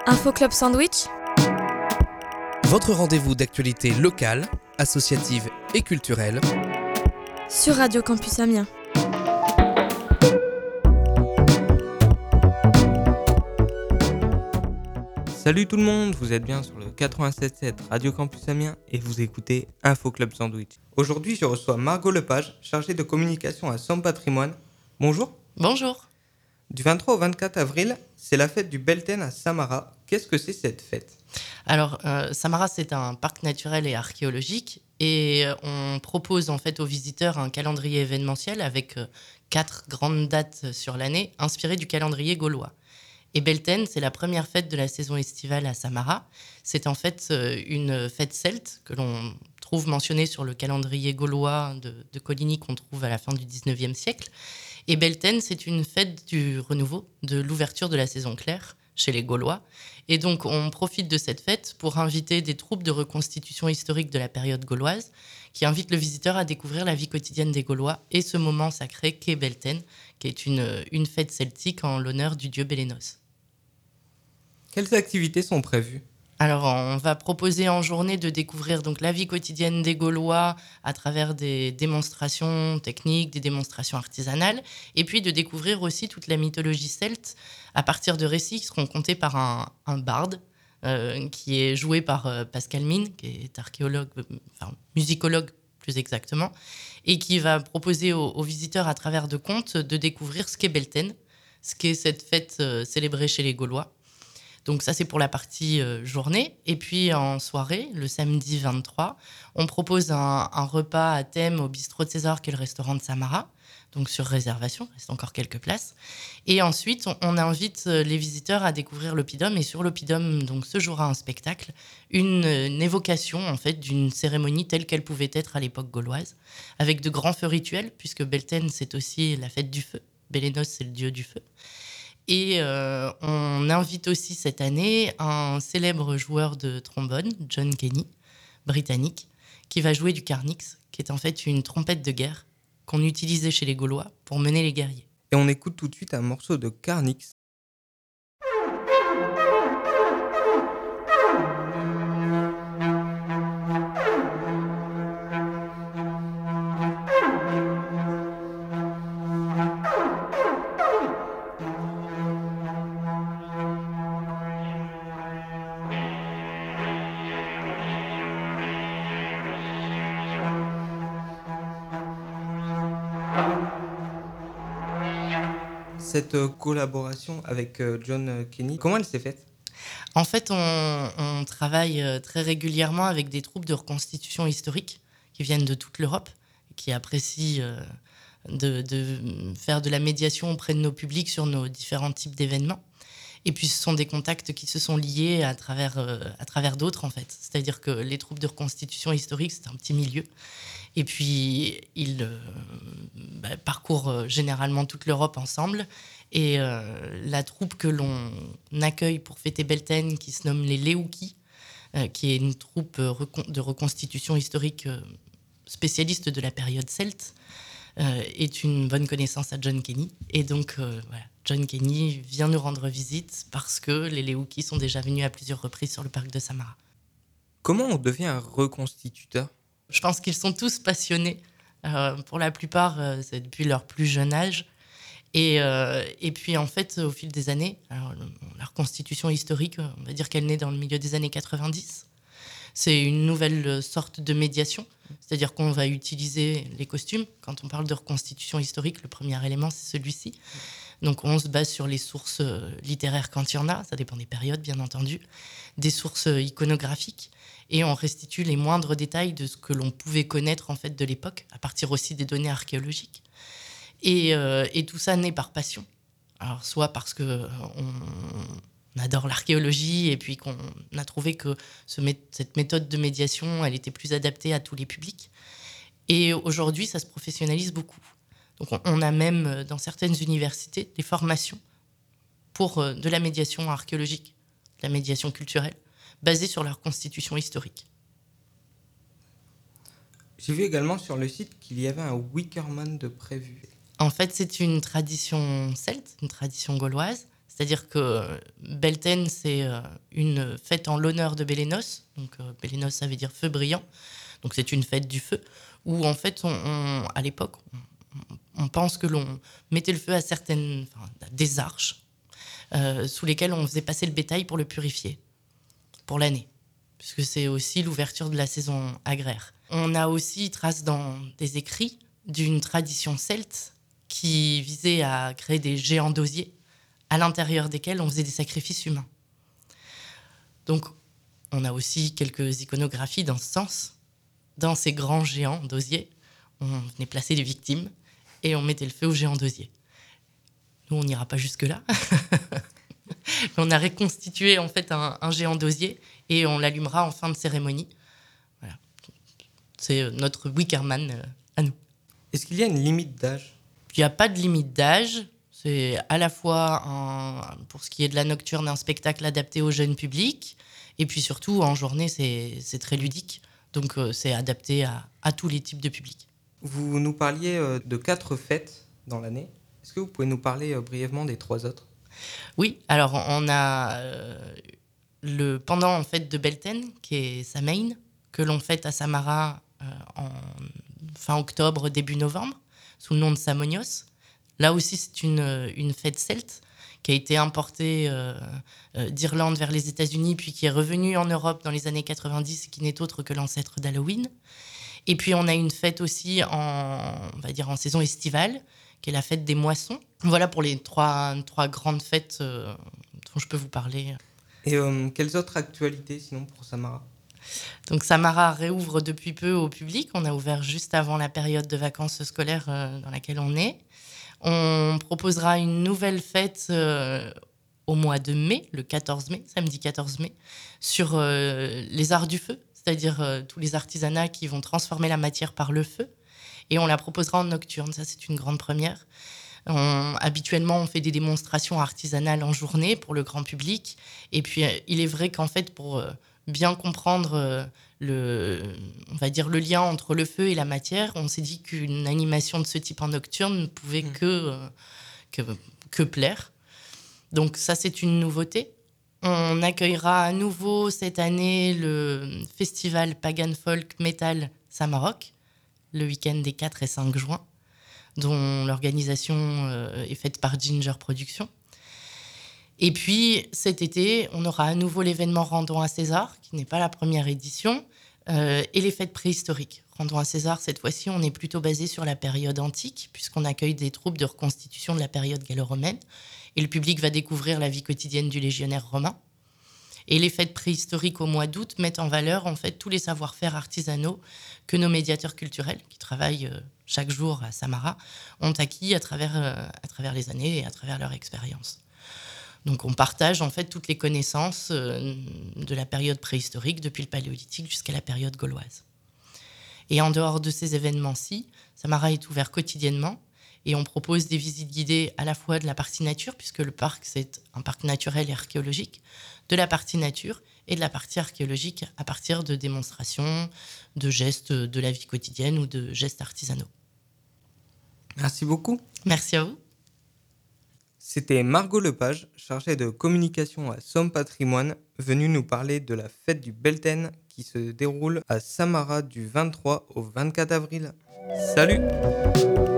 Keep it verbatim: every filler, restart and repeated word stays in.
Info Club Sandwich, votre rendez-vous d'actualité locale, associative et culturelle sur Radio Campus Amiens. Salut tout le monde, vous êtes bien sur le quatre-vingt-sept virgule sept Radio Campus Amiens et vous écoutez Info Club Sandwich. Aujourd'hui, je reçois Margot Lepage, chargée de communication à Somme Patrimoine. Bonjour. Bonjour. Du vingt-trois au vingt-quatre avril, c'est la fête du Beltane à Samara. Qu'est-ce que c'est cette fête ? Alors, euh, Samara, c'est un parc naturel et archéologique et on propose en fait aux visiteurs un calendrier événementiel avec euh, quatre grandes dates sur l'année inspirées du calendrier gaulois. Et Beltane, c'est la première fête de la saison estivale à Samara. C'est en fait euh, une fête celte que l'on trouve mentionnée sur le calendrier gaulois de, de Coligny qu'on trouve à la fin du dix-neuvième siècle. Et Beltane, c'est une fête du renouveau, de l'ouverture de la saison claire chez les Gaulois. Et donc, on profite de cette fête pour inviter des troupes de reconstitution historique de la période gauloise qui invitent le visiteur à découvrir la vie quotidienne des Gaulois et ce moment sacré qu'est Beltane, qui est une, une fête celtique en l'honneur du dieu Bélénos. Quelles activités sont prévues ? Alors, on va proposer en journée de découvrir donc la vie quotidienne des Gaulois à travers des démonstrations techniques, des démonstrations artisanales, et puis de découvrir aussi toute la mythologie celte à partir de récits qui seront contés par un, un barde euh, qui est joué par euh, Pascal Mine, qui est archéologue, euh, enfin musicologue plus exactement, et qui va proposer aux, aux visiteurs à travers de contes de découvrir ce qu'est Beltane, ce qu'est cette fête euh, célébrée chez les Gaulois. Donc ça, c'est pour la partie euh, journée. Et puis en soirée, le samedi vingt-trois, on propose un, un repas à thème au Bistrot de César, qui est le restaurant de Samara, donc sur réservation, il reste encore quelques places. Et ensuite, on, on invite les visiteurs à découvrir l'Oppidum. Et sur l'Oppidum, donc, se jouera un spectacle, une, une évocation en fait, d'une cérémonie telle qu'elle pouvait être à l'époque gauloise, avec de grands feux rituels, puisque Beltane, c'est aussi la fête du feu. Bélénos, c'est le dieu du feu. Et euh, on invite aussi cette année un célèbre joueur de trombone, John Kenny, britannique, qui va jouer du carnyx, qui est en fait une trompette de guerre qu'on utilisait chez les Gaulois pour mener les guerriers. Et on écoute tout de suite un morceau de carnyx. Cette euh, collaboration avec euh, John Kenny, comment elle s'est faite ? En fait, on, on travaille très régulièrement avec des troupes de reconstitution historique qui viennent de toute l'Europe, qui apprécient euh, de, de faire de la médiation auprès de nos publics sur nos différents types d'événements. Et puis, ce sont des contacts qui se sont liés à travers, euh, à travers d'autres, en fait. C'est-à-dire que les troupes de reconstitution historique, c'est un petit milieu. Et puis, ils euh, bah, parcourent euh, généralement toute l'Europe ensemble. Et euh, la troupe que l'on accueille pour fêter Beltane, qui se nomme les Léoukis, euh, qui est une troupe euh, recon- de reconstitution historique euh, spécialiste de la période celte, euh, est une bonne connaissance à John Kenny. Et donc, euh, voilà, John Kenny vient nous rendre visite parce que les Léoukis sont déjà venus à plusieurs reprises sur le parc de Samara. Comment on devient un reconstituteur ? Je pense qu'ils sont tous passionnés. Euh, pour la plupart, euh, c'est depuis leur plus jeune âge. Et, euh, et puis, en fait, au fil des années, alors, la reconstitution historique, on va dire qu'elle naît dans le milieu des années quatre-vingt-dix. C'est une nouvelle sorte de médiation, c'est-à-dire qu'on va utiliser les costumes. Quand on parle de reconstitution historique, le premier élément, c'est celui-ci. Donc, on se base sur les sources littéraires quand il y en a, ça dépend des périodes, bien entendu, des sources iconographiques, et on restitue les moindres détails de ce que l'on pouvait connaître en fait, de l'époque, à partir aussi des données archéologiques. Et, euh, et tout ça naît par passion. Alors, soit parce qu'on on adore l'archéologie et puis qu'on a trouvé que ce, cette méthode de médiation, elle était plus adaptée à tous les publics. Et aujourd'hui, ça se professionnalise beaucoup. Donc, on, on a même, dans certaines universités, des formations pour euh, de la médiation archéologique, de la médiation culturelle, basée sur leur constitution historique. J'ai vu également sur le site qu'il y avait un Wickerman de prévu. En fait, c'est une tradition celte, une tradition gauloise, C'est-à-dire que Beltane, c'est une fête en l'honneur de Bélénos. Donc, Bélénos, ça veut dire feu brillant. Donc, c'est une fête du feu où, en fait, on, on, à l'époque, on, on pense que l'on mettait le feu à certaines, enfin, des arches euh, sous lesquelles on faisait passer le bétail pour le purifier, pour l'année, puisque c'est aussi l'ouverture de la saison agraire. On a aussi trace dans des écrits d'une tradition celte qui visait à créer des géants d'osier à l'intérieur desquels on faisait des sacrifices humains. Donc, on a aussi quelques iconographies dans ce sens. Dans ces grands géants d'osier, on venait placer les victimes et on mettait le feu aux géants d'osier. Nous, on n'ira pas jusque-là. On a reconstitué en fait un, un géant d'osier et on l'allumera en fin de cérémonie. Voilà. C'est notre Wickerman à nous. Est-ce qu'il y a une limite d'âge ? Il n'y a pas de limite d'âge. C'est à la fois, un, pour ce qui est de la nocturne, un spectacle adapté au jeune public. Et puis surtout, en journée, c'est, c'est très ludique. Donc, euh, c'est adapté à, à tous les types de publics. Vous nous parliez euh, de quatre fêtes dans l'année. Est-ce que vous pouvez nous parler euh, brièvement des trois autres ? Oui, alors on a euh, le pendant en fait, de Beltane, qui est Samhain, que l'on fête à Samara euh, en fin octobre, début novembre, sous le nom de Samonios. Là aussi, c'est une, une fête celte qui a été importée euh, euh, d'Irlande vers les États-Unis, puis qui est revenue en Europe dans les années quatre-vingt-dix, qui n'est autre que l'ancêtre d'Halloween. Et puis, on a une fête aussi en, on va dire en saison estivale, qui est la fête des moissons. Voilà pour les trois, trois grandes fêtes euh, dont je peux vous parler. Et euh, quelles autres actualités, sinon, pour Samara ? Donc, Samara réouvre depuis peu au public. On a ouvert juste avant la période de vacances scolaires euh, dans laquelle on est. On proposera une nouvelle fête euh, au mois de mai, le quatorze mai, samedi quatorze mai, sur euh, les arts du feu, c'est-à-dire euh, tous les artisanats qui vont transformer la matière par le feu. Et on la proposera en nocturne, ça c'est une grande première. On, habituellement, on fait des démonstrations artisanales en journée pour le grand public. Et puis, euh, il est vrai qu'en fait, pour euh, bien comprendre euh, le, on va dire le lien entre le feu et la matière, on s'est dit qu'une animation de ce type en nocturne ne pouvait mmh. que, euh, que, que plaire. Donc ça, c'est une nouveauté. On accueillera à nouveau cette année le festival Pagan Folk Metal Samarok, le week-end des quatre et cinq juin, dont l'organisation euh, est faite par Ginger Productions. Et puis, cet été, on aura à nouveau l'événement Rendons à César, qui n'est pas la première édition, euh, et les fêtes préhistoriques. Rendons à César, cette fois-ci, on est plutôt basé sur la période antique, puisqu'on accueille des troupes de reconstitution de la période gallo-romaine, et le public va découvrir la vie quotidienne du légionnaire romain. Et les fêtes préhistoriques au mois d'août mettent en valeur en fait, tous les savoir-faire artisanaux que nos médiateurs culturels, qui travaillent euh, chaque jour à Samara, ont acquis à travers, euh, à travers les années et à travers leur expérience. Donc on partage en fait toutes les connaissances euh, de la période préhistorique, depuis le paléolithique jusqu'à la période gauloise. Et en dehors de ces événements-ci, Samara est ouvert quotidiennement et on propose des visites guidées à la fois de la partie nature, puisque le parc c'est un parc naturel et archéologique, de la partie nature et de la partie archéologique à partir de démonstrations, de gestes de la vie quotidienne ou de gestes artisanaux. Merci beaucoup. Merci à vous. C'était Margot Lepage, chargée de communication à Somme Patrimoine, venue nous parler de la fête du Beltane qui se déroule à Samara du vingt-trois au vingt-quatre avril. Salut!